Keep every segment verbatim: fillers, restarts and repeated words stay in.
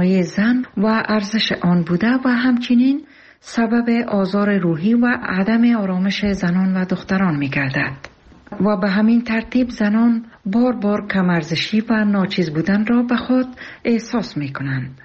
اجتماعی زن و ارزش آن بوده و همچنین سبب آزار روحی و عدم آرامش زنان و دختران می گردد و به همین ترتیب زنان بار بار کم‌ارزشی و ناچیز بودن را به خود احساس می کنند.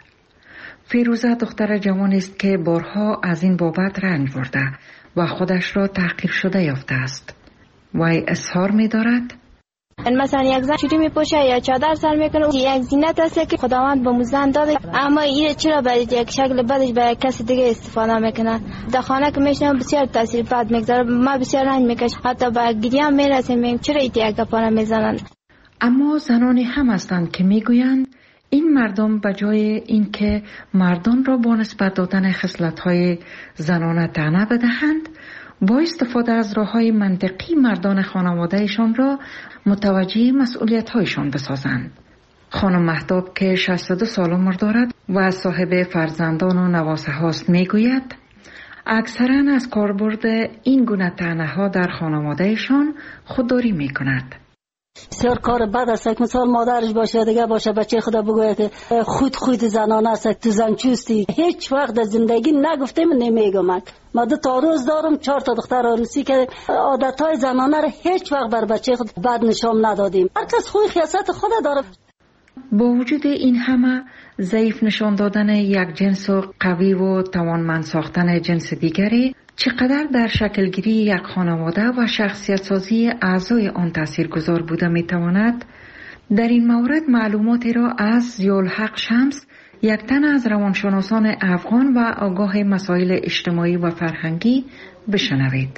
فیروزه دختر جوانی است که بارها از این بابت رنج برده و خودش را تحقیر شده یافته است. وی اظهار می دارد: مثلا یک زن چوری میپوشه یا چادر سر میکنه، یک زینت است که خداوند به موزن داده، اما این چرا برای یک شکل بدش برای کسی دیگه استفاده میکنه؟ در خانه که میشنم بسیار تاثیر بد میگذاره، ما بسیار رنج میکشم، حتی با گریه هم میرسیم چرا این یک گپا میزنن. اما زنانی هم هستند که میگویند این مردم به جای اینکه مردان را با نسبت دادن خصلت‌های زنانه طعنه بدهند، با استفاده از راه‌های منطقی مردان خانواده‌شان را متوجه مسئولیت‌هایشان بسازند. خانم مهتاب که شصت و دو سال عمر دارد و صاحب فرزندان و نواسه هاست میگوید اکثراً از کاربرد این گونه طعنه‌ها در خانواده‌شان خودداری می‌کند. بسیار کار بد است که مثال مادرش باشه دیگه باشه بچه خدا بگوید که خود خود زنانه است، تو زن چوستی. هیچ وقت در زندگی نگفتم نمیگم. ما دو تا روز دارم، چهار تا دختر عروسی که عادتهای زنانه را هیچ وقت بر بچه خود بد نشان ندادیم. هر کس خوی خیاست خود داره. با وجود این همه ضعیف نشان دادن یک جنس و قوی و توانمند ساختن جنس دیگری چقدر در شکلگیری یک خانواده و شخصیت سازی اعضای آن تاثیرگذار بوده میتواند، در این مورد معلوماتی را از ضیاءالحق شمس، یک تن از روانشناسان افغان و آگاه مسائل اجتماعی و فرهنگی بشنوید.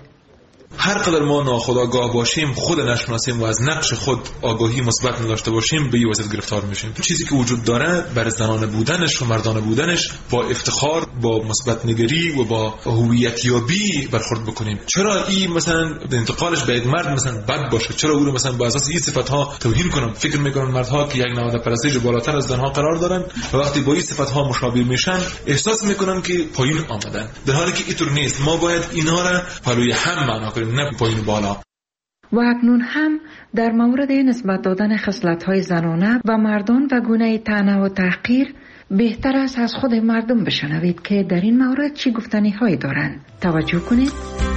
هر قدر ما ناخودآگاه باشیم، خود نشناسیم و از نقش خود آگاهی مثبت نداشته باشیم، به این وضعیت گرفتار میشیم. چیزی که وجود داره بر زنانه بودنش و مردانه بودنش با افتخار، با مثبت نگری و با هویت یابی برخورد بکنیم. چرا این مثلا انتقالش به یک مرد مثلا بد باشه؟ چرا او رو مثلا با اساس این صفات‌ها توهین کنم؟ فکر میکنن مردها که یک نهاد پرستش بالاتر از زنها قرار دارن و وقتی با این صفات‌ها مشابه میشن احساس میکنن که پایین آمدن، در حالی که اینطور نیست. ما باید اینها را پلوی هم معنا کنیم، نه پایین بالا. و اکنون هم در مورد نسبت دادن خصلت‌های زنانه و مردان و گونه طعنه و تحقیر بهتر است از خود مردم بشنوید که در این مورد چی گفتنی هایی دارند. توجه کنید.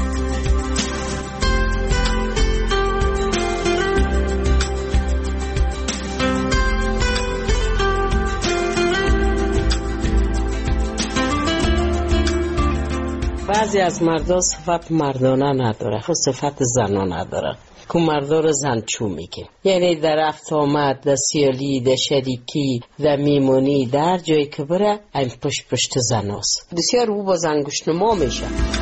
بعضی از مردا صفت مردانه نداره، خود صفت زنانه داره که مردا رو زنچو میگه. یعنی در رفت آمد، در سیالی، در شریکی، در میمونی، در جایی که بره این پشت پشت زناست. بسیار او با زنگوش نما میشه.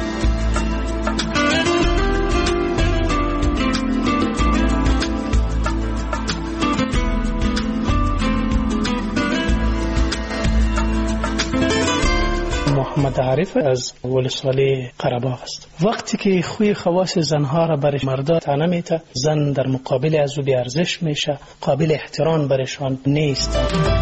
محمد عارف از ولسوالی قره‌باغ است. وقتی که خوی خواص زنها را برای مردا طعنه میته، زن در مقابل از او بی ارزش میشه، قابل احترام برشان نیست.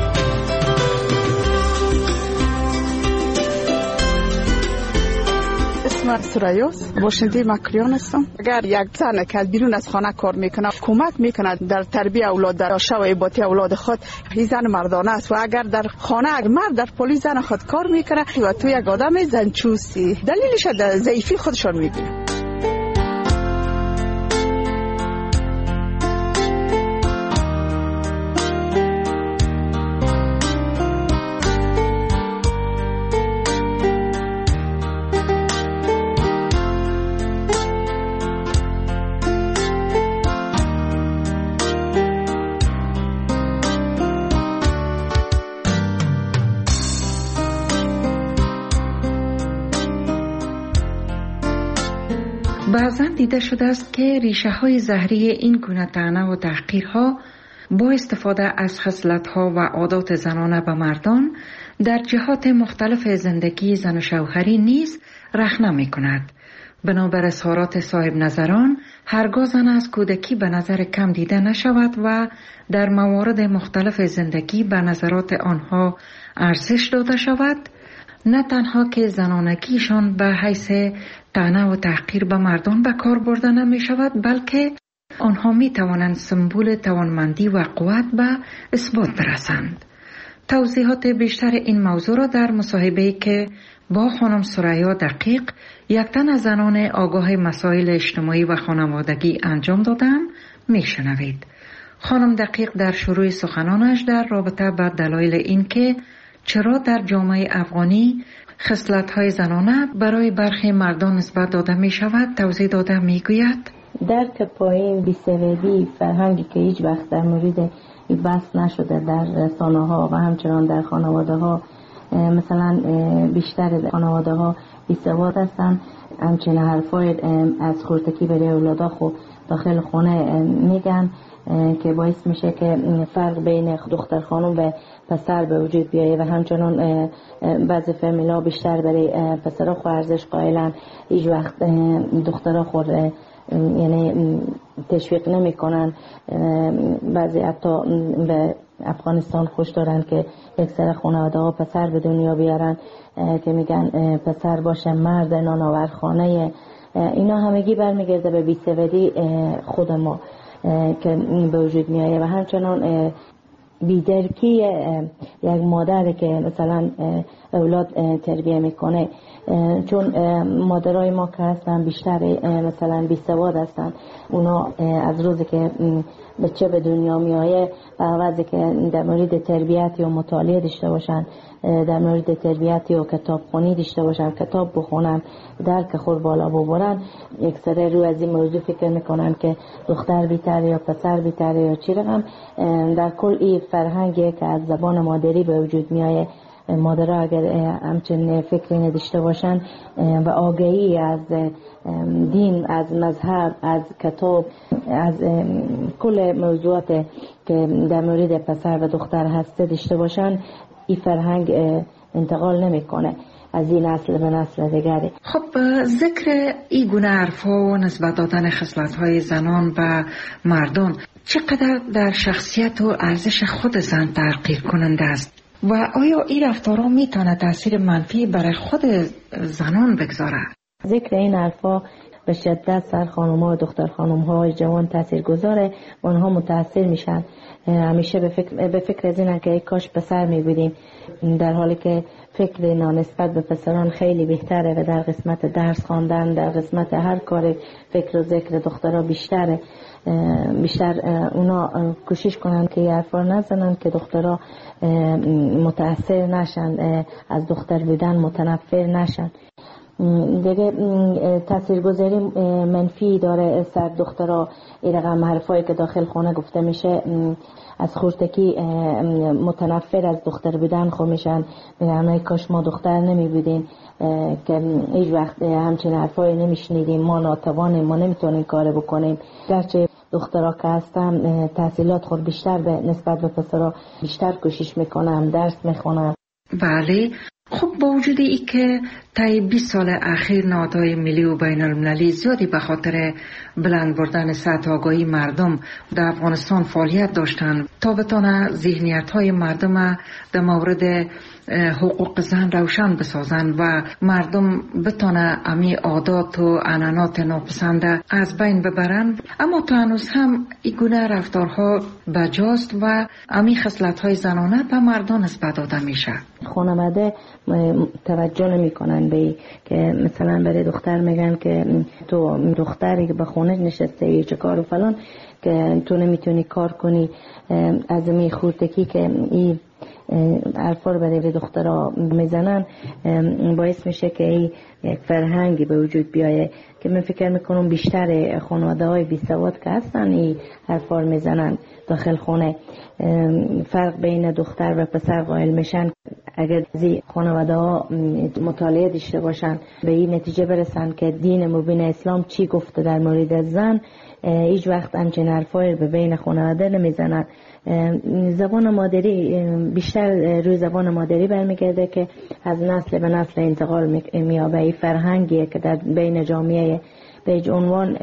اسم سرایوس، باشنده مکریان هستم. اگر یک زن که بیرون از خانه کار میکنه کمک میکنه در تربیت اولاد، در شوایباتی اولاد خود، این زن مردانه است. و اگر در خانه اگر مرد در پلیس زن خود کار میکنه و تو یک آدم زنچوسی، دلیلش در ضعیفی خودشان میبینه. بعضا دیده شده است که ریشه های زهری این گونه طعنه و تحقیرها با استفاده از خصلت‌ها و عادات زنانه به مردان در جهات مختلف زندگی زن و شوهری نیز رخنه می کند. بنابر اظهارات صاحب نظران، هرگاه زن از کودکی به نظر کم دیده نشود و در موارد مختلف زندگی به نظرات آنها ارزش داده شود، نه تنها که زنانگیشان به حیث طعنه و تحقیر به مردان به کار برده نمی شود، بلکه آنها می توانند سمبل توانمندی و قوت به اثبات برسند. توضیحات بیشتر این موضوع را در مصاحبه‌ای که با خانم ثریا دقیق، یک تن از زنان آگاه مسائل اجتماعی و خانوادگی انجام دادم میشنوید. خانم دقیق در شروع سخنانش در رابطه با دلایل این که چرا در جامعه افغانی خصلت‌های زنانه برای برخی مردان نسبت داده می شود توضیح داده می گوید. درک پایین بی‌سوادی فرهنگی که هیچ وقت در مورد بحث نشده در رسانه ها و همچنان در خانواده ها، مثلا بیشتر خانواده ها بی‌سواد هستند. همچنین حرفای از خردکی برای اولادا خود داخل خانه میگن که باعث میشه که فرق بین دختر خانم و پسر به وجود بیایه و همچنان بعضی فامیلا بیشتر برای پسرها خو ارزش قائلن، هیچ وقت دخترها خود یعنی تشویق نمی کنن. بعضی حتی به افغانستان خوش دارن که اکثر خانواده ها پسر به دنیا بیارن که میگن پسر باشه مرد نانآور خانه. اینا همگی برمیگرده به بی‌سوادی خود ما که به وجود میایه و همچنان بیدرکی یک مادر که مثلا اولاد تربیه میکنه، چون مادرای ما که هستن بیشتر مثلا بی‌سواد هستن. اونا از روزی که بچه به دنیا میایه وقتی که در مورد تربیت یا مطالعه داشته باشن، در مورد تربیت یا کتاب خونی داشته باشن، کتاب بخونن، درک خود بالا ببرن، اکثر رو از این موضوع فکر میکنن که دختر بیتره یا پسر بیتره یا چی رقم. در کل این فرهنگی که از زبان مادری به وجود میایه، مادرها اگر همچنین فکری نداشته باشن و آگاهی از دین، از مذهب، از کتاب، از کل موضوعات که در مورد پسر و دختر هسته داشته باشن، این فرهنگ انتقال نمیکنه از این نسل به نسل دیگری. خب ذکر این گونه حرفا و نسبت دادن خصلت‌های زنان و مردان چقدر در شخصیت و ارزش خود زن تغییر کننده است و آیا این رفتارها میتونه تاثیر منفی برای خود زنان بگذاره؟ ذکر این حرفا به شدت سر خانم‌ها و دختر خانم‌های جوان تاثیر گذاره و آنها متاثر میشن. همیشه به فکر به فکر از اینن که کاش پسر میبودیم، در حالی که فکر نسبت به پسران خیلی بهتره و در قسمت درس خواندن، در قسمت هر کار فکر و ذکر دخترها بیشتره. بیشتر اونا کوشش کنن که حرفا نزنن که دخترها متاثر نشن، از دختر بودن متنفر نشن. دیگه تاثیرگذاری منفی داره سر دخترها. این رقم حرفایی که داخل خانه گفته میشه، از خردکی متنفر از دختر بودن خو میشن، میگن کاش ما دختر نمی بودیم که هیچ وقت همچین حرفایی نمیشنیدیم، ما ناتوانیم، ما نمیتونیم کار بکنیم. گرچه دخترها که هستن تحصیلات خود بیشتر به نسبت به پسرها بیشتر کوشش میکنن، درس میخونن. بله. خب با وجود ای که طی بیست سال اخیر نهادهای ملی و بین المللی زیادی به خاطر بلند بردن سطح آگاهی مردم در افغانستان فعالیت داشتند تا بتانه ذهنیت های مردم در مورد حقوق زن روشن بسازن و مردم بتانه امی عادات و عنعنات ناپسنده از بین ببرن، اما تا هنوز هم این گونه رفتارها بجاست و امی خصلت‌های زنانه به مردان نسبت داده میشه. خانواده توجه نمی کنن به که مثلا برای دختر میگن که تو دختری که به خونه نشسته ای چه کار و فلان که تو نمیتونی کار کنی. از می خورتکی که این حرفا رو برای دخترها میزنن باعث میشه که این یک فرهنگی به وجود بیایه که من فکر میکنم بیشتر خانواده های بی سواد که هستن این حرفا رو میزنن داخل خونه. فرق بین دختر و پسر قائل میشن. اگر از خانواده ها مطالعه داشته باشن به این نتیجه برسن که دین مبین اسلام چی گفته در مورد زن، هیچ وقت همچین حرفایی به بین خانواده نمیزنن. زبان مادری بیشتر روی زبان مادری برمیگرده که از نسل به نسل انتقال مییابه. این فرهنگیه که در بین جامعه به عنوان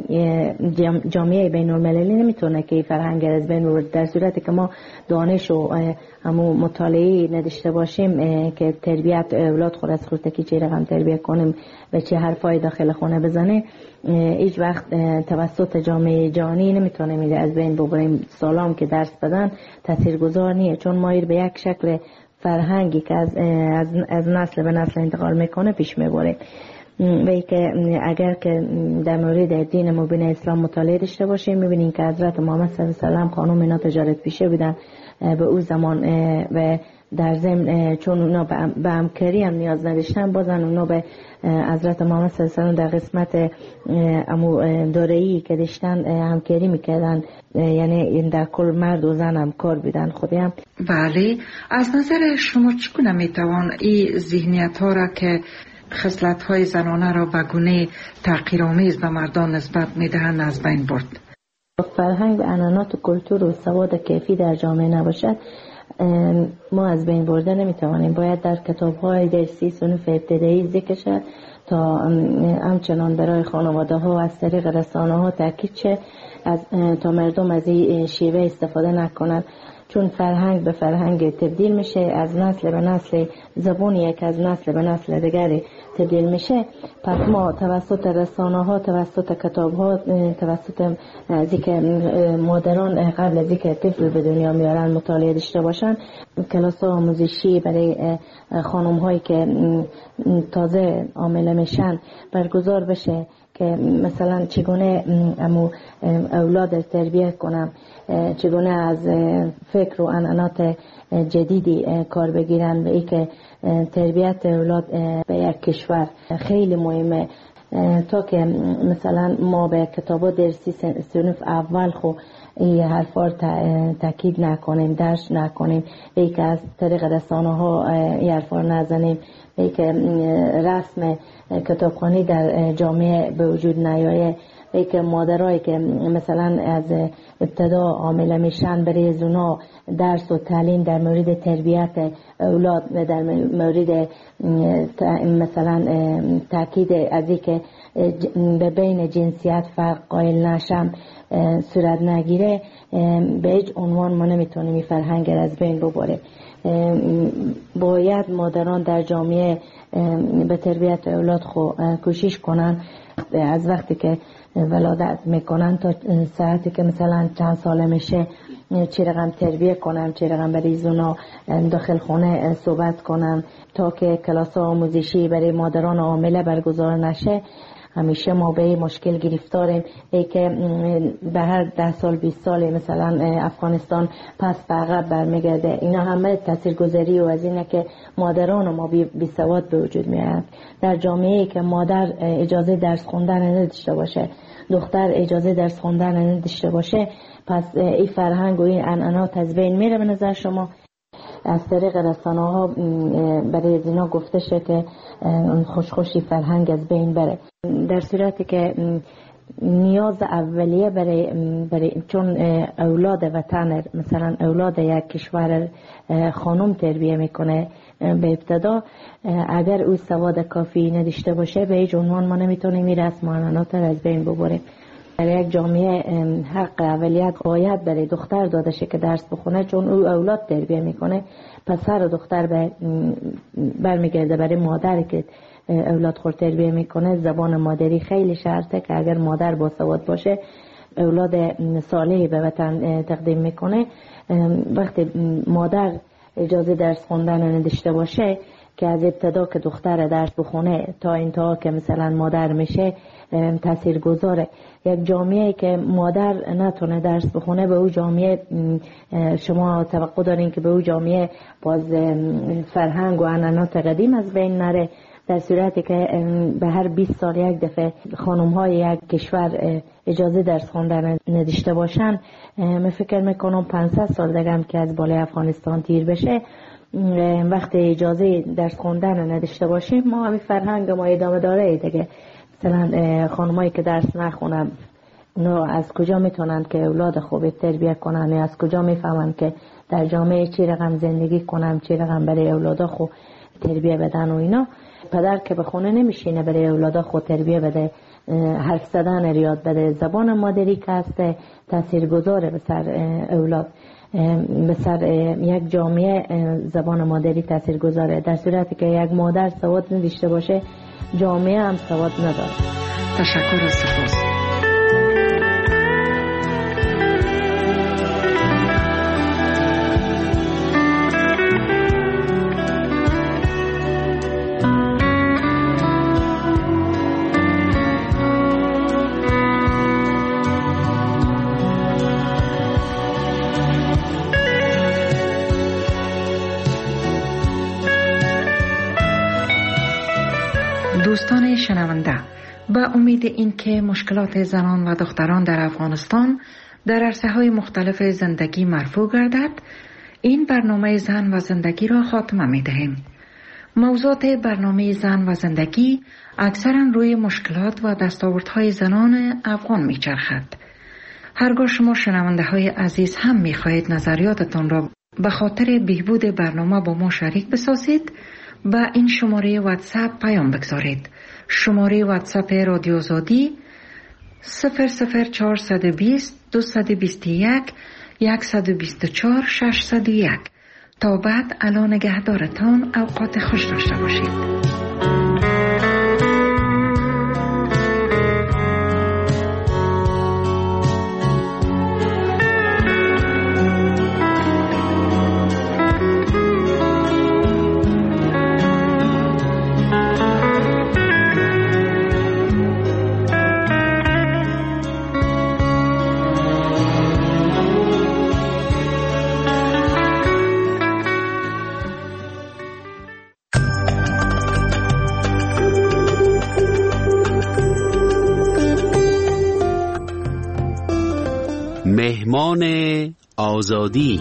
جامعه بین المللی نمیتونه که فرهنگ از بین ببره. در صورتی که ما دانش و همو مطالعه نداشته باشیم که تربیت اولاد خود از خودکی چه رقم تربیت کنیم و چه حرفای داخل خانه بزنه، هیچ وقت توسط جامعه جهانی نمیتونه میده از بین ببریم. سالام که درس بدن تاثیرگذار نیه، چون مایر به یک شکل فرهنگی که از, از, از نسل به نسل انتقال میکنه پیش میبره. و ای که اگر که در مورد دین مبین اسلام مطالعه داشته باشیم میبینیم که حضرت محمد صلی الله علیه و سلم خانم اینا تجارت پیشه بودن به او زمان و در ضمن چون اونا به همکاری هم نیاز نداشتن، بازن اونا به حضرت محمد صلی الله علیه و سلم در قسمت امو دوره‌ای که داشتن همکاری میکردن، یعنی در کل مرد و زن هم کار بودن خودم. بله، از نظر شما چگونه میتوان این ذهنیت ها را که خصلت های زنانه را به گونه تحقیرآمیز به مردان نسبت میدهند از بین برد؟ فرهنگ و عنعنات و کلتور و سواد کیفی در جامعه نباشد ما از بین برده نمیتوانیم. باید در کتاب‌های درسی صنف ابتدایی ذکر شد تا همچنان برای خانواده ها از طریق رسانه ها تاکید شه از تا مردم از این شیوه استفاده نکنند، چون فرهنگ به فرهنگ تبدیل میشه، از نسل به نسل زبان یک از نسل به نسل دیگری تبدیل میشه. پس ما توسط رسانه ها، توسط کتاب ها، توسط ذکر مادران قبل از اینکه طفل به دنیا میارن مطالعه داشته باشن، کلاس ها آموزشی برای خانم هایی که تازه حامله میشن برگزار بشه که مثلا چگونه امو اولاد تربیت کنم، چگونه از فکر و عنعنات جدیدی کار بگیرن و ای که تربیت اولاد به یک کشور خیلی مهمه. تا که مثلا ما به کتابا درسی صنف اول خو این حرفا تاکید نکنیم، درس نکنیم، ای که از طریق رسانه ها این حرفا نزنیم، ای که رسم کتابخوانی در جامعه به وجود نیایه، ای که مادرایی که مثلا از ابتدا حامله میشن برای زونا درس و تعلیم در مورد تربیت اولاد و در مورد مثلا تاکید از اینکه به بین جنسیت فرق قائل نشم صورت نگیره، به هیچ عنوان ما نمیتونیم این فرهنگ از بین ببریم. باید مادران در جامعه به تربیت اولاد خو کوشش کنن، از وقتی که ولادت میکنن تا ساعتی که مثلا چند ساله میشه چه رقم تربیت کنن، چه رقم برای زونا داخل خونه صحبت کنن تا که کلاس آموزشی برای مادران حامله برگزار نشه. همیشه ما به این مشکل گرفتاریم، ای که به هر ده سال بیست سال مثلا افغانستان پس به عقب برمیگرده. اینا همه تاثیرگذاری و از اینه که مادران ما بی سواد به وجود میاد. در جامعه‌ای که مادر اجازه درس خوندن نداشته باشه، دختر اجازه درس خوندن نداشته باشه، پس این فرهنگ و این عنعنات از بین میره. به نظر شما از طریق رسانه ها برای زینا گفته شده که خوش خوشی فرهنگ از بین بره، در صورتی که نیاز اولیه برای, برای چون اولاد وطن مثلا اولاد یک کشور خانم تربیه میکنه به ابتدا، اگر او سواد کافی نداشته باشه به هیچ عنوان ما نمیتونیم این رسم و عنعنات را از بین ببریم. در یک جامعه حق اولیت باید برای دختر داده شه که درس بخونه، چون او اولاد تربیه میکنه. پسر و دختر به برمیگرده برای مادر که اولاد خود تربیه میکنه. زبان مادری خیلی شرطه که اگر مادر با سواد باشه اولاد صالحی به وطن تقدیم میکنه. وقتی مادر اجازه درس خوندن نداشته باشه که از ابتدا که دختر درس بخونه تا انتها که مثلا مادر میشه تأثیر گذاره. یک جامعه که مادر نتونه درس بخونه به او جامعه شما توقع دارین که به او جامعه باز فرهنگ و عنعنات قدیم از بین نره، در صورتی که به هر بیست سال یک دفعه خانم های یک کشور اجازه درس خوندن نداشته باشن، من فکر میکنم پانصد سال دیگه هم که از بالای افغانستان تیر بشه، وقتی اجازه درس خوندن نداشته باشیم ما همین فرهنگ ما ادامه داره دیگه. مثلا خانمایی که درس نخونن اونا از کجا میتونن که اولاد خوب تربیت کنن؟ از کجا میفهمن که در جامعه چی رقم زندگی کنم، چی رقم برای اولادا خو تربیه بدن و اینا. پدر که به خونه نمیشینه برای اولادا خود تربیه بده، حرف زدن یاد بده، زبان مادری که هست تاثیرگذاره به سر اولاد، به سر یک جامعه زبان مادری تاثیرگذاره. در صورتی که یک مادر سواد نداشته باشه جامعه هم سواد نداره. تشکر و سپاس. دوستان شنونده، به امید اینکه مشکلات زنان و دختران در افغانستان در عرصه‌های مختلف زندگی مرفوع گردد، این برنامه زن و زندگی را خاتمه می‌دهیم. موضوعات برنامه زن و زندگی اکثراً روی مشکلات و دستاوردهای زنان افغان می‌چرخد. هرگاه شما شنونده‌های عزیز هم می‌خواهید نظریاتتان را به خاطر بهبود برنامه با ما شریک بسازید، با این شماره واتساپ پیام بگذارید. شماره واتساپ رادیو آزادی صفر صفر چهارصد و بیست دویست و بیست و یک صد و بیست و چهار ششصد و یک. تا بعد الان نگهدارتان، اوقات خوش داشته باشید. مهمان آزادی.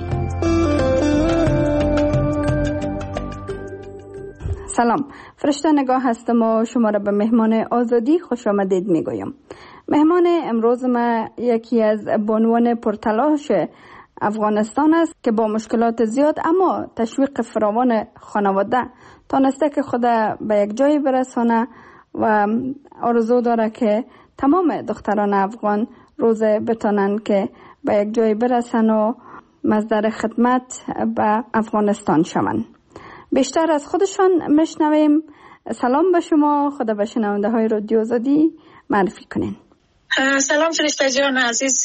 سلام، فرشته نگاه هستم و شما را به مهمان آزادی خوش آمدید میگویم. مهمان امروز ما یکی از بانوان پرتلاش افغانستان است که با مشکلات زیاد اما تشویق فراوان خانواده تانسته که خود به یک جای برسانه و آرزو داره که تمام دختران افغان روز بتانن که به یک جای برسن و مصدر خدمت به افغانستان شوند. بیشتر از خودشان مشنویم. سلام به شما، خدا به شنونده های رادیو آزادی معرفی کنین. سلام فرشته جان عزیز،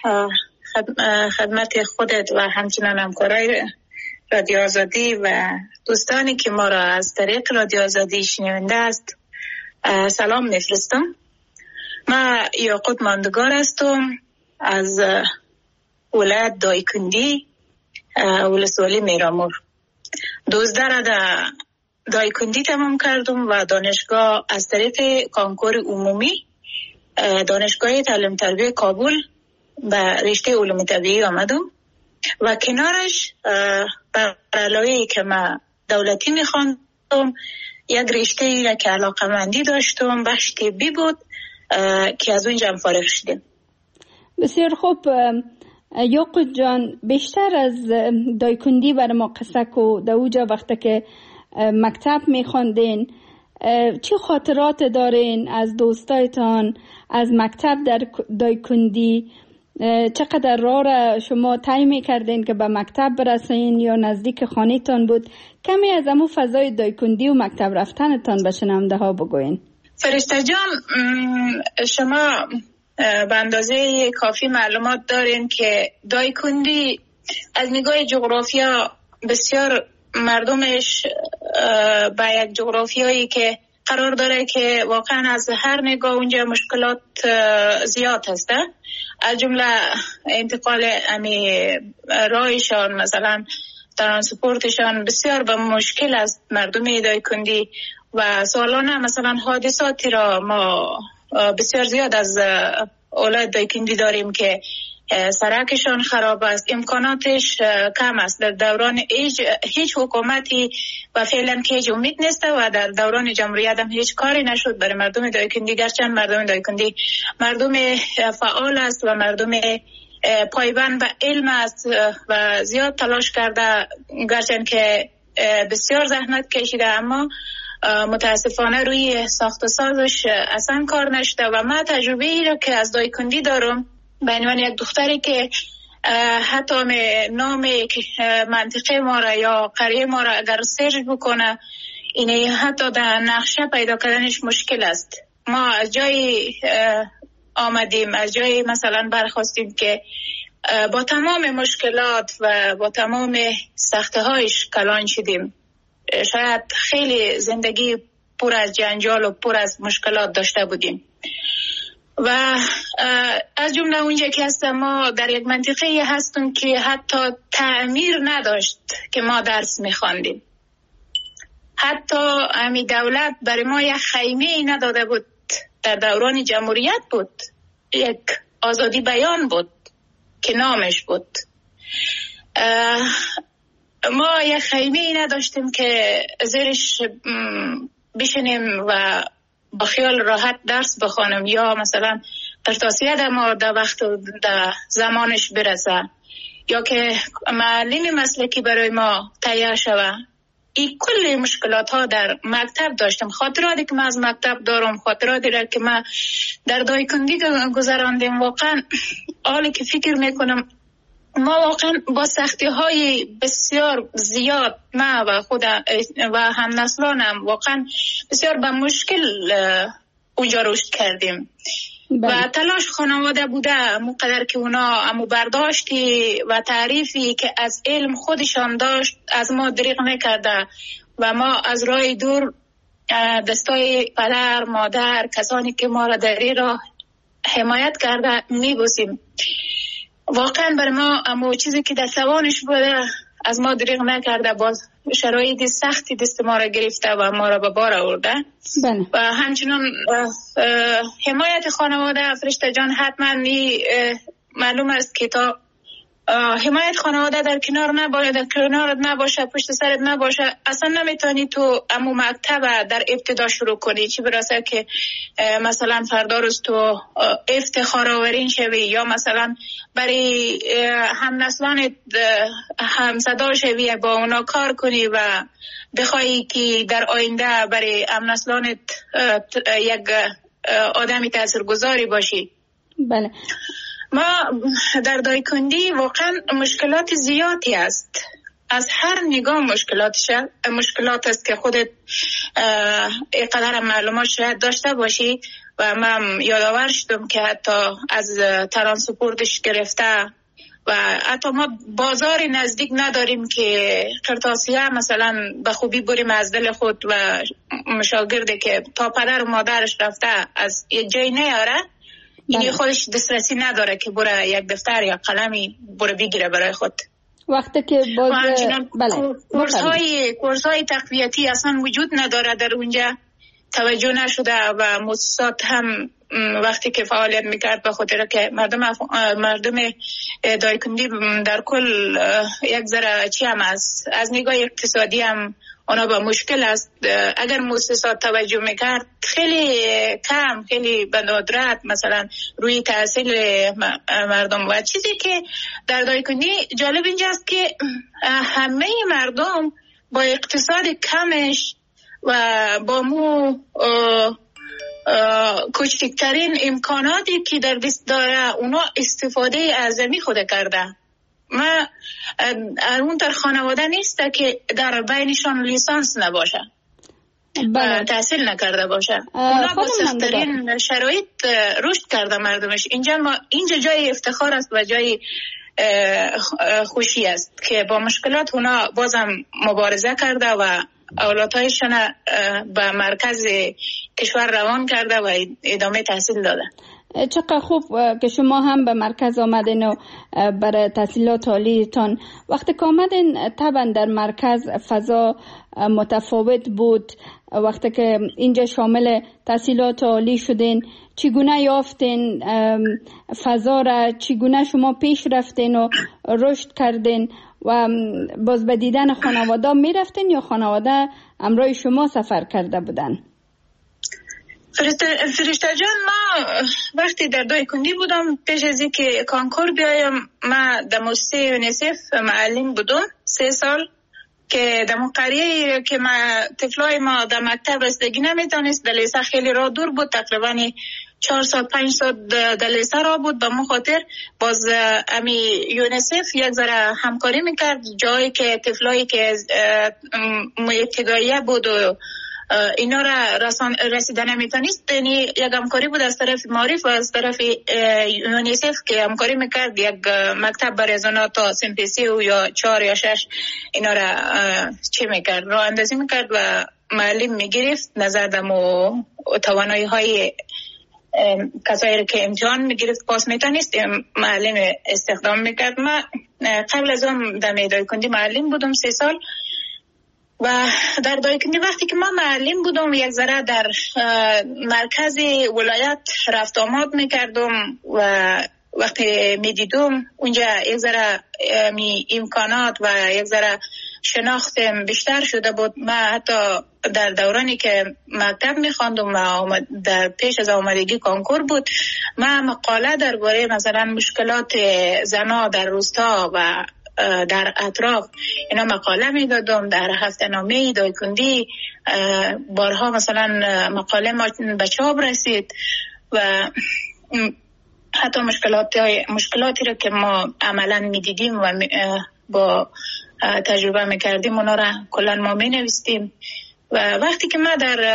خدمت خودت و همچنان همکارای رادیو آزادی و دوستانی که ما را از طریق رادیو آزادی شنونده است سلام میفرستم. ما یاقوت ماندگار هستم از ولایت دایکندی، ولسوالی میرامور. دوزده را در دایکندی تمام کردم و دانشگاه از طریق کانکور عمومی دانشگاه تعلیم تربیه کابل به رشته علوم طبیعی آمدم و کنارش بر علاوه که من دولتی میخواندم یک رشته که علاقمندی داشتم بخش طبی بود که از اونجا هم فارغ شدیم. بسیار خوب یاقوت جان، بیشتر از دایکندی بر ما قصه کو. در اوجا وقتی که مکتب میخواندین چه خاطرات دارین از دوستایتان از مکتب در دایکندی؟ چقدر راه را شما طی میکردین که به مکتب برسین یا نزدیک خانه‌تان بود؟ کمی از امو فضای دایکندی و مکتب رفتنتان به شنونده ها بگوین. فرشته جان، شما به اندازه کافی معلومات دارین که دایکندی از نگاه جغرافیا بسیار مردمش با یک جغرافیایی که قرار داره که واقعا از هر نگاه اونجا مشکلات زیاد هسته، از جمله انتقال امی راهشان، مثلا ترانسپورتشان بسیار به مشکل است مردم دایکندی و سالانه مثلا حادثاتی را ما بسیار زیاد از اولاد دایکندی داریم که سرکشان خراب است، امکاناتش کم است. در دوران هیچ, هیچ حکومتی و فعلا که هیچ امید نیست و در دوران جمهوریت هم هیچ کاری نشد برای مردم دایکندی، گرچند مردم دایکندی مردم فعال است و مردم پایبند به علم است و زیاد تلاش کرده، گرچند که بسیار زحمت کشیده، اما متاسفانه روی ساخت و سازش اصلا کار نشده. و من تجربه ای رو که از دایکندی دارم، به عنوان یک دختری که حتی نام منطقه ما را یا قریه ما را اگر سرچ بکنه، اینه حتی در نقشه پیدا کردنش مشکل است. ما از جای آمدیم، از جای مثلا برخواستیم که با تمام مشکلات و با تمام سخته هایش کلان شدیم. شاید خیلی زندگی پر از جنجال و پر از مشکلات داشته بودیم. و از جمله اونجا که هستم، ما در یک منطقه هستیم که حتی تعمیر نداشت که ما درس میخواندیم. حتی امی دولت برای ما یک خیمه نداده بود. در دوران جمهوریت بود، یک آزادی بیان بود که نامش بود. ما یک خیمه نداشتیم که زیرش بشینیم و با خیال راحت درس بخوانم، یا مثلا ترتاسیه در ما در وقت در زمانش برسه، یا که معلم مسلکی برای ما تیار شوه. این کل مشکلات ها در مکتب داشتم. خاطراتی که من از مکتب دارم، خاطراتی را که من در دایکندی گذراندیم، واقعا حالی که فکر میکنم ما واقعا با سختی های بسیار زیاد، ما و خود و هم نسلانم واقعا بسیار به مشکل اونجا رشد کردیم. بله. و تلاش خانواده بوده، مقدر که اونا امو برداشتی و تعریفی که از علم خودشان داشت از ما دریغ نکرده و ما از راه دور دستای پدر، مادر، کسانی که ما را در این راه حمایت کرده میبوسیم. واقعا بر ما امو چیزی که در توانش بوده از ما دریغ نکرده، باز شرایط سختی دست ما را گرفته و ما را به بار آورده. بله. و همچنان حمایت خانواده، فرشته جان، حتما معلوم است که تا حمایت خانواده در کنار نباشه، در کنارت نباشه، پشت سرت نباشه، اصلا نمیتونی تو امو مکتب در ابتدا شروع کنی. چی برسه که مثلا فردا روز تو افتخار آورین شوی، یا مثلا برای هم نسلانت هم صدا شوی، با اونا کار کنی و بخوایی که در آینده برای هم نسلانت یک آدمی تاثیرگذاری باشی. بله. ما در دایکندی واقعا مشکلات زیادی است. از هر نگاه مشکلاتش مشکلات است که خودت اینقدر معلومات شاید داشته باشی. و من یادآور شدم که حتی از ترانسپورتش گرفته و حتی ما بازار نزدیک نداریم که قرطاسیه مثلا به خوبی بریم از دل خود و شاگرده که تا پدر و مادرش رفته از یه جای نیاره، اینی خودش دسترسی نداره که بره یک دفتر یا قلمی بره بگیره برای خود. وقتی که باز بله کورس های کورس های تقویتی اصلا وجود نداره در اونجا، توجه نشده و مؤسسات هم وقتی که فعالیت میکرد به خاطر که مردم مردم دایکندی در کل یک ذره چی هم است، از نگاه اقتصادی هم اونا با مشکل است. اگر مؤسسات توجه میکرد خیلی کم، خیلی به ندرت مثلا روی تحصیل مردم. و چیزی که در دایکندی جالب اینجاست که همه مردم با اقتصاد کمش و با مو کوچکترین امکاناتی که در دست داره اونا استفاده اعظمی خود کرده. ما اون در خانواده نیست که در بینشان لیسانس نباشه، بله. تحصیل نکرده باشه. اونا با سخت‌ترین شرایط رشد کرده مردمش. اینجا ما اینجا جای افتخار است و جای خوشی است که با مشکلات اونا بازم مبارزه کرده و اولادهایشان به مرکز کشور روان کرده و ادامه تحصیل داده. چقدر خوب که شما هم به مرکز آمدین و برای تحصیلات عالیتان. وقتی که آمدین طبعا در مرکز فضا متفاوت بود. وقتی که اینجا شامل تحصیلات عالی شدین، چگونه یافتین فضا را؟ چگونه شما پیش رفتین و رشد کردین و باز به دیدن خانواده می رفتین یا خانواده همراه شما سفر کرده بودن؟ فرشته جان، ما وقتی در دایکندی بودم پیش از اینکه کانکور بیایم، ما در مؤسسه یونیسف معلم بودم سه سال که در قریه که ما طفلای ما در مکتب رسیدگی نمیتونست، در لیسه خیلی راه دور بود، تقریبا چهار ساعت پنج ساعت در لیسه راه بود. به من خاطر باز امی یونیسف یک ذره همکاری میکرد، جایی که طفلایی که ابتداییه بود و اینا را رسان رسیدن نمیتونست، یعنی یک همکاری بود از طرف معارف و از طرف یونیسف که همکاری میکرد، یک مکتب برای زنان تا سنپیسی و یا چهار یا شش اینا را چه میکرد، راه اندازی میکرد و معلم میگرفت نظر دمو توانایی های کسایی که امتحان میگرفت پاس میتونست معلم استخدام میکرد. ما قبل از اون در دایکندی معلم بودم سه سال و در دایکندی وقتی که ما معلم بودم یک ذره در مرکز ولایت رفت آمد میکردم و وقتی میدیدم اونجا یک ذره می امکانات و یک ذره شناختم بیشتر شده بود. ما حتی در دورانی که مکتب میخواندم و در پیش از آمدگی کانکور بود، ما مقاله درباره مثلا مشکلات زنا در روستا و در اطراف اینا مقاله میدادم در هفته نامه دایکندی. بارها مثلا مقاله ما به چاپ رسید و حتی مشکلات مشکلاتی رو که ما عملا میدیدیم و با تجربه میکردیم اونا را کلا ما مینویسیم. و وقتی که ما در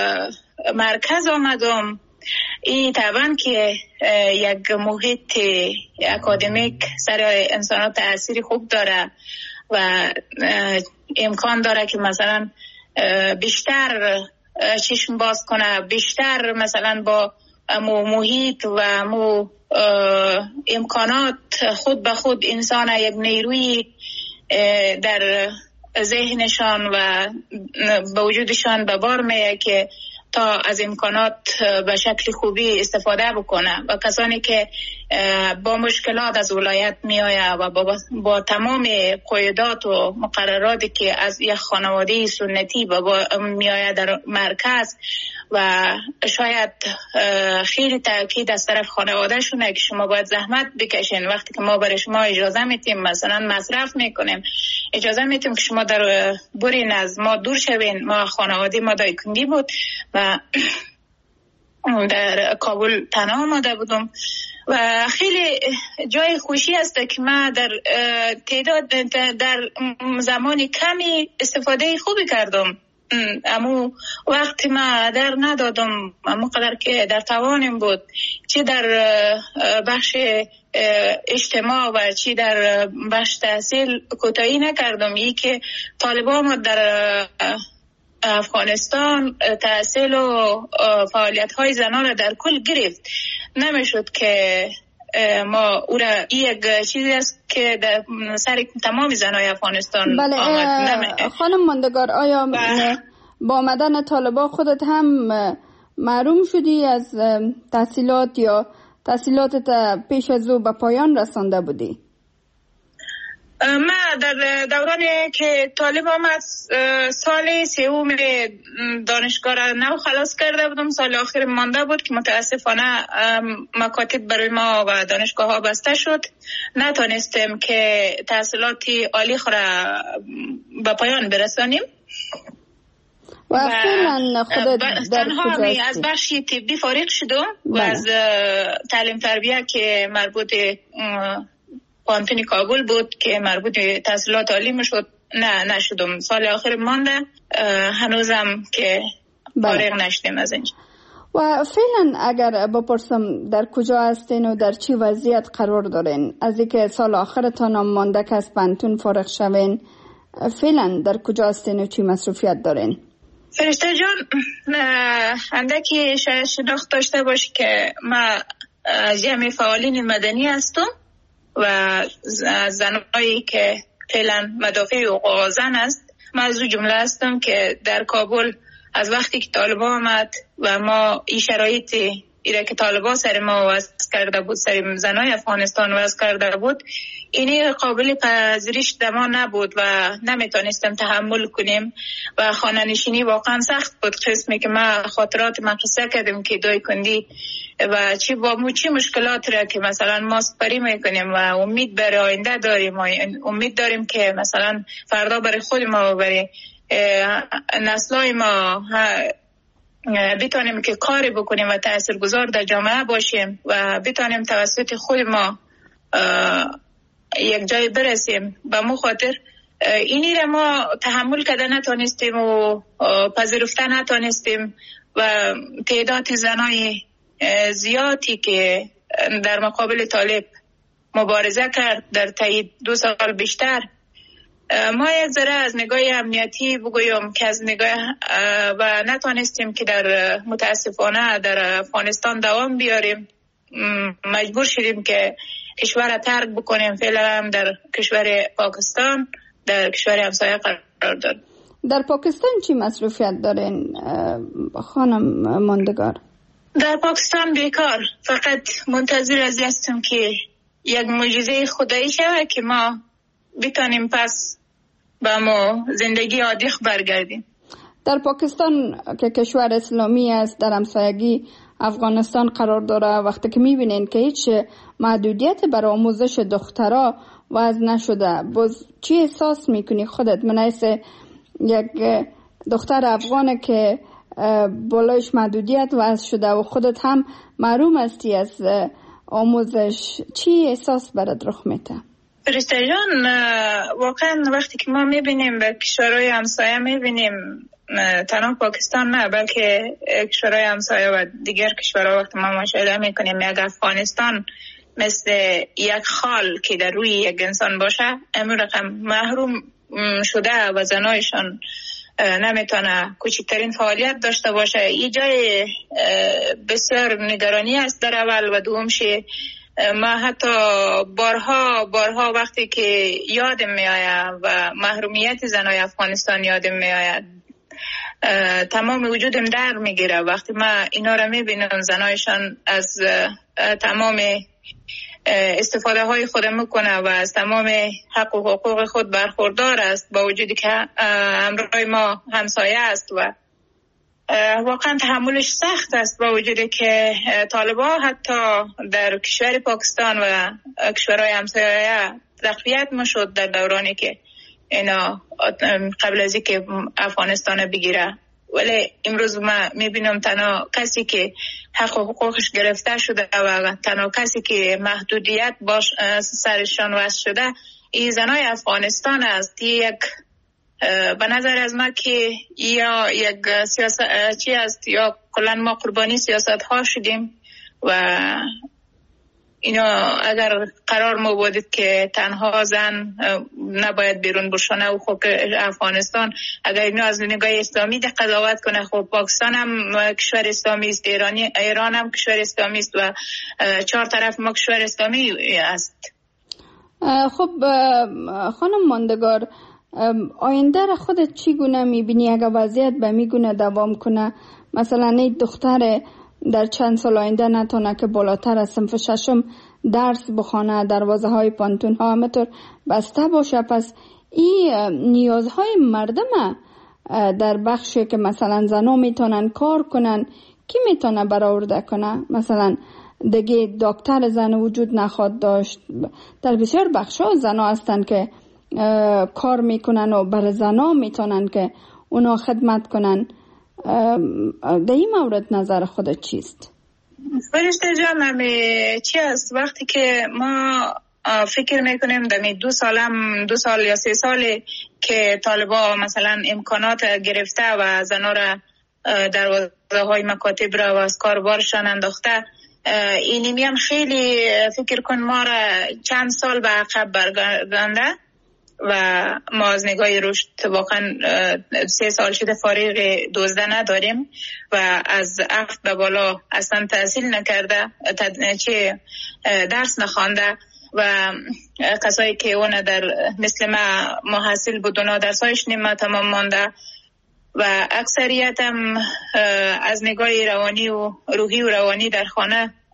مرکز آمدم، این طبعا که یک محیط اکادمیک سر انسانات تأثیری خوب داره و امکان داره که مثلا بیشتر چشم باز کنه، بیشتر مثلا با مو محیط و مو امکانات خود به خود انسان یک نیروی در ذهنشان و به وجودشان به بار میه که تا از امکانات به شکل خوبی استفاده بکنه. و کسانی که با مشکلات از ولایت میآیه و با, با تمام قاعدات و مقرراتی که از یک خانواده سنتی با میآیه در مرکز و شاید خیلی تاکید از طرف خانواده شونه که شما باید زحمت بکشین، وقتی که ما برای شما اجازه میتیم مثلا مصرف میکنیم، اجازه میتیم که شما در برین از ما دور شوین. ما خانواده ما دایکندی بود و در کابل تنها آمده بودم و خیلی جای خوشی است که ما در تعداد در زمان کمی استفاده خوبی کردم. امو وقتی ما در ندادم، امو قدر که در توانم بود، چی در بخش اجتماع و چی در بخش تحصیل کوتاهی نکردم. ای که طالبان در افغانستان تحصیل و فعالیت های زنان را در کل گرفت، نمیشد که ما او را یک چیزی است که در سر تمام زنای افغانستان بله آمد. خانم ماندگار، آیا بله. با آمدن طالبان خودت هم محروم شدی از تحصیلات یا تحصیلاتت پیش از او به پایان رسانده بودی؟ ما در دورانی که طالب آمد سال سوم دانشگاه را نو خلاص کرده بودم، سال آخر مانده بود که متاسفانه مکاتب برای ما و دانشگاه ها بسته شد، نتونستیم که تحصیلاتی عالی خود را به پایان برسانیم و فعلا خودت در کجا از بخشی طبی فارغ شدم و از تعلیم تربیه که مربوط پانتونی کابل بود که مربوط به تحصیلات عالی میشد نه نشدم. سال آخر مانده هنوزم که فارغ نشدیم از اینجا. و فعلا اگر بپرسم در کجا هستین و در چی وضعیت قرار دارین از اینکه سال آخرتان هم مانده که از پانتون فارغ شوین، فعلا در کجا هستین و چی مصروفیت دارین؟ فرشته جان، اندکی شاید شناخت داشته باشی که ما جمع فعالین مدنی هستم و زنایی که فعلا مدافع حقوق زن است. من از اون جمله هستم که در کابل از وقتی که طالبان آمد و ما این شرایطی ایره که طالبان سر ما وضع کرده بود، سر زنای افغانستان وضع کرده بود، اینی قابل پذیرش دما نبود و نمیتونستم تحمل کنیم و خانه نشینی واقعا سخت بود. قسمی که ما خاطرات مقصه کردیم که دای کندی و چی با مو چی مشکلات را که مثلا ما سپری میکنیم و امید برای آینده داریم و امید داریم که مثلا فردا برای خود ما و برای نسلای ما بتونیم که کاری بکنیم و تاثیرگذار در جامعه باشیم و بتونیم توسط خود ما یک جای برسیم. به مو خاطر اینی را ما تحمل کرده نتونستیم و پذیرفته نتونستیم و تعداد زنای زیادی که در مقابل طالب مبارزه کرد در طی دو سال بیشتر. ما یک ذره از نگاه امنیتی بگویم که از نگاه و نتونستیم که در متاسفانه در افغانستان دوام بیاریم. مجبور شدیم که کشور را ترک بکنیم. فعلا هم در کشور پاکستان در کشور همسایه قرار داریم. در پاکستان چی مصروفیت دارین خانم ماندگار؟ در پاکستان بیکار، فقط منتظر از هستم که یک معجزه خدایی شود که ما بتانیم پس با ما زندگی عادی برگردیم. در پاکستان که کشور اسلامی است در همسایگی افغانستان قرار داره، وقتی که میبینین که هیچ محدودیت برای آموزش دخترها وضع نشده، باز چی احساس میکنی خودت من حیث یک دختر افغانه که بالایش محدودیت وضع شده و خودت هم محروم هستی از آموزش، چی احساس برات رخ میده؟ فرشته جان، واقعا وقتی که ما میبینیم به کشورهای همسایه میبینیم، تنها پاکستان نه بلکه کشورهای همسایه و دیگر کشورها، وقتی ما مشاهده میکنیم یک افغانستان مثل یک خال که در روی یک انسان باشه، امون رقم محروم شده و زنایشان نمیتونه کوچکترین فعالیت داشته باشه. این جای بسیار نگرانی است در اول و دومشه. ما حتی بارها بارها وقتی که یادم میآید و محرومیت زنای افغانستان یادم میآید، تمام وجودم در میگیره وقتی ما اینا را میبینم. زنایشان از تمام استفاده های خود میکنه و از تمام حق و حقوق خود برخوردار است، با وجودی که همراه ما همسایه است و واقعا تحملش سخت است، با وجودی که طالبان حتی در کشور پاکستان و کشورهای همسایه تقویت میشد در دورانی که اینا قبل از اینکه افغانستان بگیره. ولی امروز ما میبینم تنها کسی که حق و حقوقش گرفته شده و تنها کسی که محدودیت باش سرشان وضع شده این زنای افغانستان است. یک به نظر از ما که یا یک سیاست چی است یا کلا ما قربانی سیاست ها شدیم و اینا اگر قرار ما بودید که تنها زن نباید بیرون برشانه و خب افغانستان اگر اینا از نگاه اسلامی ده قضاوت کنه، خب پاکستان هم کشور اسلامی است، ایرانی ایران هم کشور اسلامی است و چهار طرف ما کشور اسلامی است. خب خانم ماندگار، آینده را خودت چیگونه میبینی اگر وضعیت به میگونه دوام کنه؟ مثلا این دختر در چند سال آینده نتونه که بالاتر از صنف ششم درس بخونه، دروازه های پانتون ها همطور بسته باشه، پس این نیازهای مردم در بخشی که مثلا زنها میتونن کار کنن کی میتونه برآورده کنه؟ مثلا دیگه دکتر زن وجود نخواد داشت. در بسیار بخش ها زنها هستن که کار میکنن و برای زنها میتونن که اونا خدمت کنن. در این مورد نظر خودت چیست؟ فرشته جان، چی است وقتی که ما فکر میکنیم دمی دو سالم دو سال یا سه سالی که طالبا مثلا امکانات گرفته و زنها را در وضع های مکاتب را و از کاربارشان انداخته، اینی میان خیلی فکر کن ما را چند سال به عقب برگردانده و ما از نگاه رشد واقعا سه سال شده فارغ دوزده نداریم و از عقد به بالا اصلا تحصیل نکرده، چه درس نخوانده و کسایی که اون در مثل ما محصل بودن درسایش نیمه تمام مانده و اکثریت هم از نگاه روانی و روحی و روانی در خانه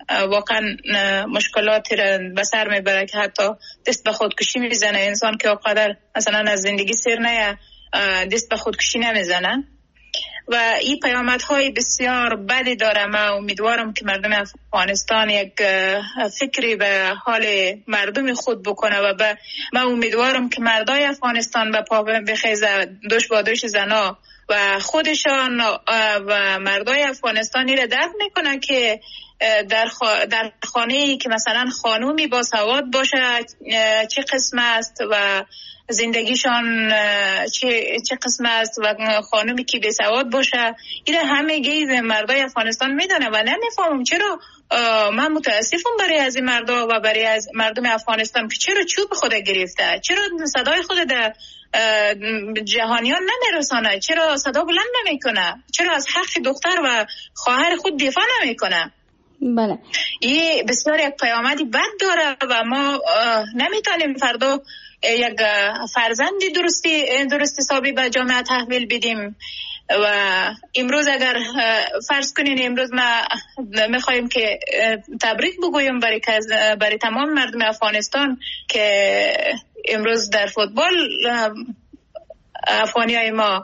واقعا مشکلاتی را به سر میبره که حتی دست به خودکشی میزنه. انسان که اقدر مثلا از زندگی سیر نه دست به خودکشی نمیزنه و این پیامدهای بسیار بدی داره. من امیدوارم که مردم افغانستان یک فکری به حال مردم خود بکنه و به من امیدوارم که مردای افغانستان به پا بخیزه، دوش با دوش زنا و خودشان و مردای افغانستانی را درک میکنه که در, خ... در خانه‌ای که مثلا خانومی با سواد باشه چه قسم است و زندگیشان چه چه قسم است و خانومی که بی سواد باشه، اینا همه گیز مردای افغانستان میدونه و نمیفهمم چرا. من متاسفم برای از این مردا و برای از مردم افغانستان که چرا چوب خود گرفته، چرا صدای خود در جهانیان نمیرسانه، چرا صدا بلند نمیکنه، چرا از حق دختر و خواهر خود دفاع نمیکنه. بله، این بسیار یک پیامدی بد داره و ما نمیتونیم فردا یک فرزندی درستی درستی حسابی به جامعه تحویل بدیم. و امروز اگر فرض کنین امروز ما میخوایم که تبریک بگویم برای برای تمام مردم افغانستان که امروز در فوتبال افغانیای ما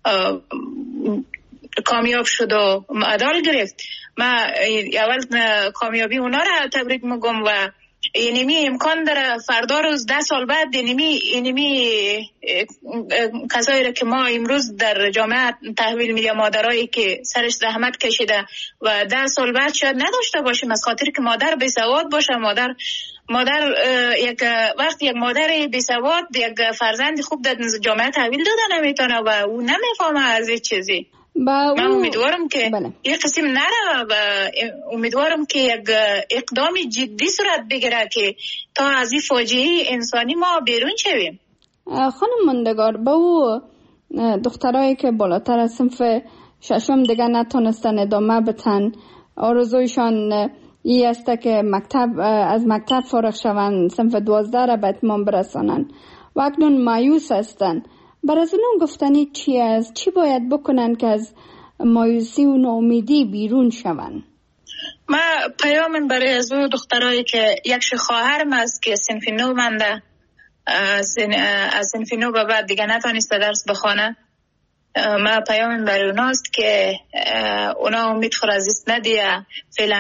کامیاب شد و مدال گرفت. ما اول کامیابی اونا را تبریک میگم و اینمی امکان داره فردا روز ده سال بعد اینمی اینمی کسایی را که ما امروز در جامعه تحویل میدیم، مادرایی که سرش زحمت کشیده و ده سال بعد شاید نداشته باشیم از خاطر که مادر بی سواد باشه. مادر مادر یک وقت یک مادر بی سواد یک فرزند خوب در جامعه تحویل داده نمیتونه و او نمیفهمه از این چیزی. من امیدوارم که بله. یک قسم نره و امیدوارم که یک اقدام جدی صورت بگیره که تا از این فاجعه انسانی ما بیرون شویم. خانم ماندگار، با او دخترایی که بالاتر از صنف ششم دیگه نتونستن ادامه بتن، آرزویشان ای است که مکتب از مکتب فارغ شوند، صنف دوازده را به اتمام برسانند و اکنون مایوس هستند. برای از اونون گفتنی چی است؟ چی باید بکنن که از مایوسی و ناامیدی بیرون شون؟ ما پیام برای از اون دخترایی که یک خواهرم است که صنف نو منده، از صنف نو به بعد دیگه نتونسته درس بخونه. ما پیام برای اوناست که اونا امید خود از دست ندیه، فعلا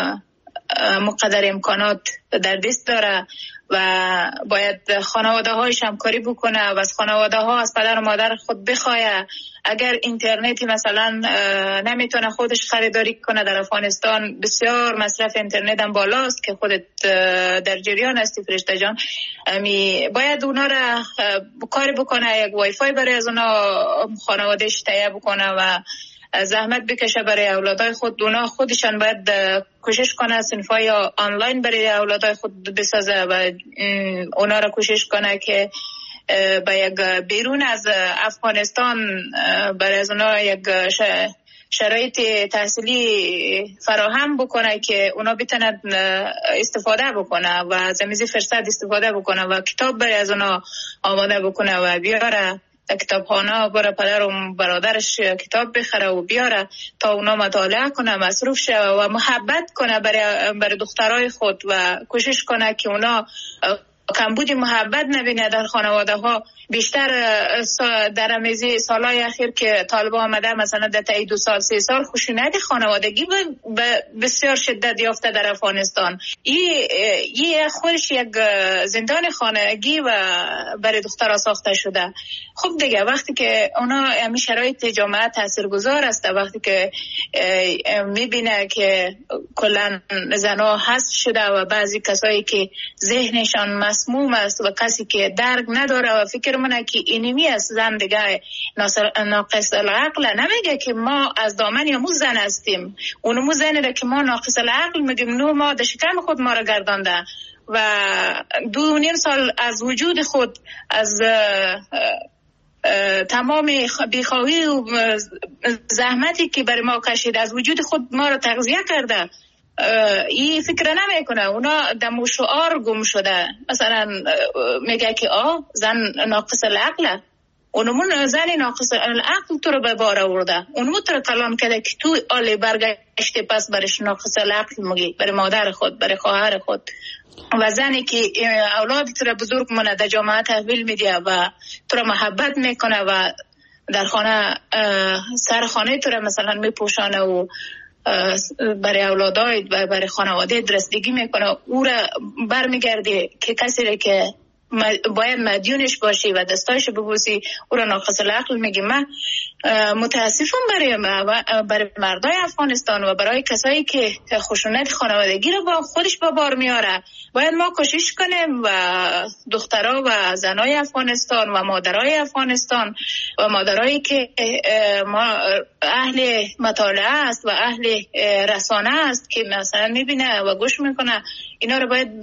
مقدر امکانات در دست داره و باید خانواده هایش همکاری بکنه و از خانواده ها از پدر و مادر خود بخواه. اگر اینترنتی مثلا نمیتونه خودش خریداری کنه در افغانستان، بسیار مصرف اینترنت هم بالاست که خودت در جریان هستی فرشته جان، می باید اونا را کاری بکنه، یک وای فای برای از اونا خانوادهش تهیه بکنه و زحمت بکشه برای اولادای خود. اونا خودشان باید کوشش کنه صنفای آنلاین برای اولادای خود بسازه و اونا را کوشش کنه که با یک بیرون از افغانستان برای از اونا یک شرایط تحصیلی فراهم بکنه که اونا بتونن استفاده بکنه و از این فرصت استفاده بکنه و کتاب برای از اونا آماده بکنه و بیاره کتابخانه برای پدر و برادرش کتاب بخره و بیاره تا اونا مطالعه کنه، مصروف شه و محبت کنه برای برای دخترای خود و کوشش کنه که اونا کمبود محبت نبینه در خانواده ها. بیشتر در امیزی سالهای اخیر که طالبان آمده مثلا در تایی دو سال سه سال خشونت خانوادگی بسیار شدت یافته در افغانستان. این خودش یک زندان خانگی و برای دخترها ساخته شده. خب دیگه وقتی که اونا همین شرایط جامعه تاثیرگذار است، وقتی که میبینه که کلا زنها حذف شده و بعضی کسایی که ذهنشان مسموم است و کسی که درک نداره و فکر منه که اینمی است زن دیگه ناقص العقل، نمیگه که ما از دامن یا مو زن هستیم، اونمو زنی را که ما ناقص العقل میگیم نو ما در شکم خود ما را گردانده و دو نیم سال از وجود خود از تمام بیخواهی و زحمتی که برای ما کشید از وجود خود ما را تغذیه کرده. این فکر نمی کنه، اونا دم شعار گم شده. مثلا میگه که آه زن ناقص العقله، اونمون زن ناقص العقل تو رو به بار آورده، اونمون تو رو کلام کرده که تو آلی برگشته پس برش ناقص العقل میگی، برای مادر خود، برای خواهر خود. و زنی که اولاد تو رو بزرگ مونه در جامعه تحویل میده و تو رو محبت میکنه و در خانه سر خانه تو رو مثلا میپوشانه و برای اولادای و برای خانواده درستگی میکنه، او را برمیگرده که کسی را که باید مدیونش باشی و دستایش ببوسی او را ناقص العقل میگی. من متاسفم برای برای مردای افغانستان و برای کسایی که خشونت خانوادگی را با خودش با بار میاره. باید ما کوشش کنیم و دخترها و زنای افغانستان و مادرای افغانستان و مادرایی که ما اهل مطالعه است و اهل رسانه است که مثلا میبینه و گوش میکنه، اینا رو باید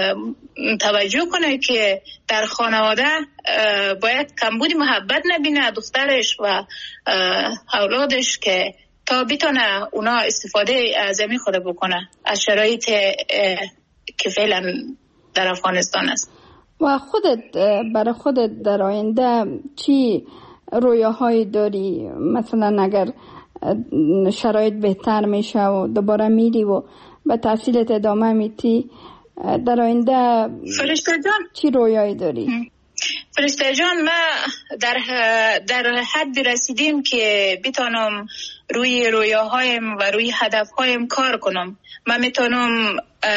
توجه کنه که در خانواده باید کمبود محبت نبینه دخترش و اولادش که تا بتونه اونا استفاده اعظمی خود بکنه از شرایط که فعلا در افغانستان است. و خودت برای خودت در آینده چی رویاهایی داری؟ مثلا اگر شرایط بهتر میشه و دوباره میری و به تحصیلت ادامه میتی، در آینده فرشته جان چی رویایی داری؟ فرشته جان، ما در در حد رسیدیم که بتونم روی رویاهایم و روی هدفهایم کار کنم. من میتونم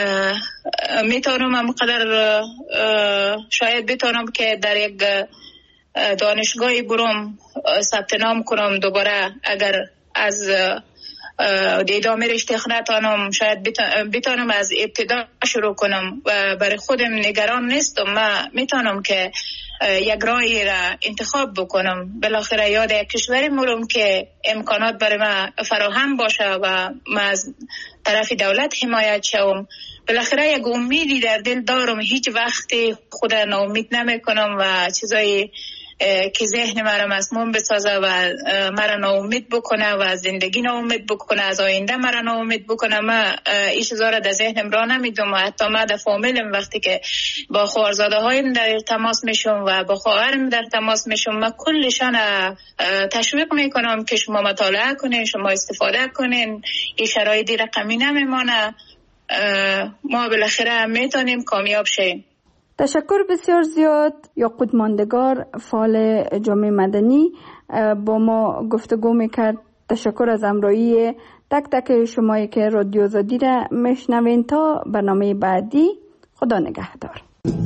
میتونم همقدر شاید بتونم که در یک دانشگاهی برم ثبت نام کنم دوباره، اگر از ادامه رشته نتونم شاید بتونم از ابتدا شروع کنم و برای خودم نگران نیستم. من میتونم که یک راهی را انتخاب بکنم، بالاخره یاد یک کشوری مرم که امکانات برای من فراهم باشه و من از طرف دولت حمایت شوم. بالاخره یک امیدی در دل دارم، هیچ وقتی خود ناامید نمی کنم و چیزایی که ذهن مرا مسموم بسازه و مرا ناامید بکنه و از زندگی ناامید بکنه، از آینده مرا ناامید بکنه، من این چیزا را در ذهنم را نمیدم. و حتی من در فامیلم وقتی که با خواهرزاده هایم در تماس میشم و با خواهرم در تماس میشم، من کلشان تشویق میکنم که شما مطالعه کنین، شما استفاده کنین، این شرایطی رقمی نمیمانه، ما بالاخره میتونیم کامیاب شیم. تشکر بسیار زیاد. یاقوت ماندگار، فعال جامعه مدنی، با ما گفتگو میکرد. تشکر از همراهی تک تک شمایی که رادیو آزادی را میشنوین. تا برنامه بعدی، خدا نگهدار.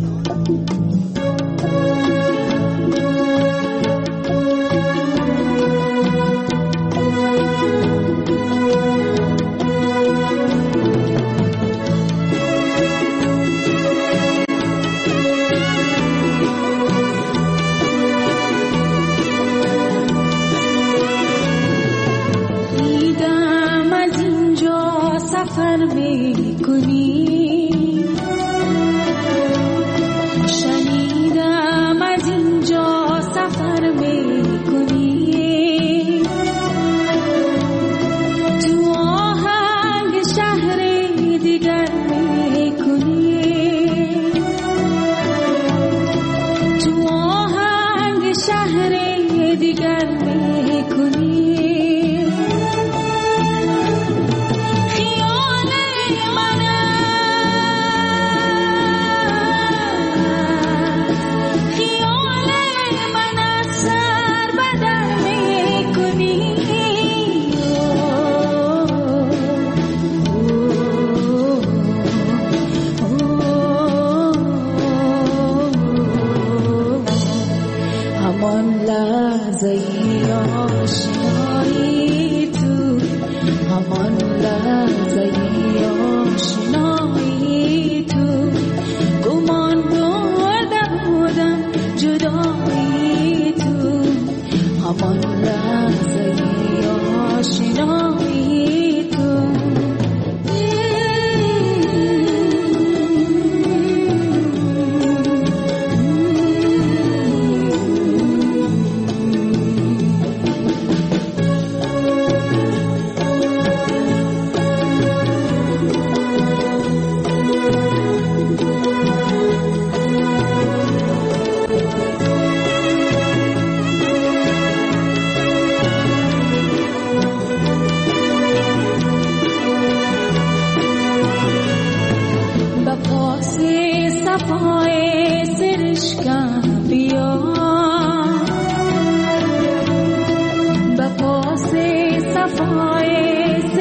سفر میکنی، شنیدم از اینجا سفر میکنی، تو آهنگ شهر دیگر میکنی، تو آهنگ شهر دیگر میکنی. خیال من لباس صفای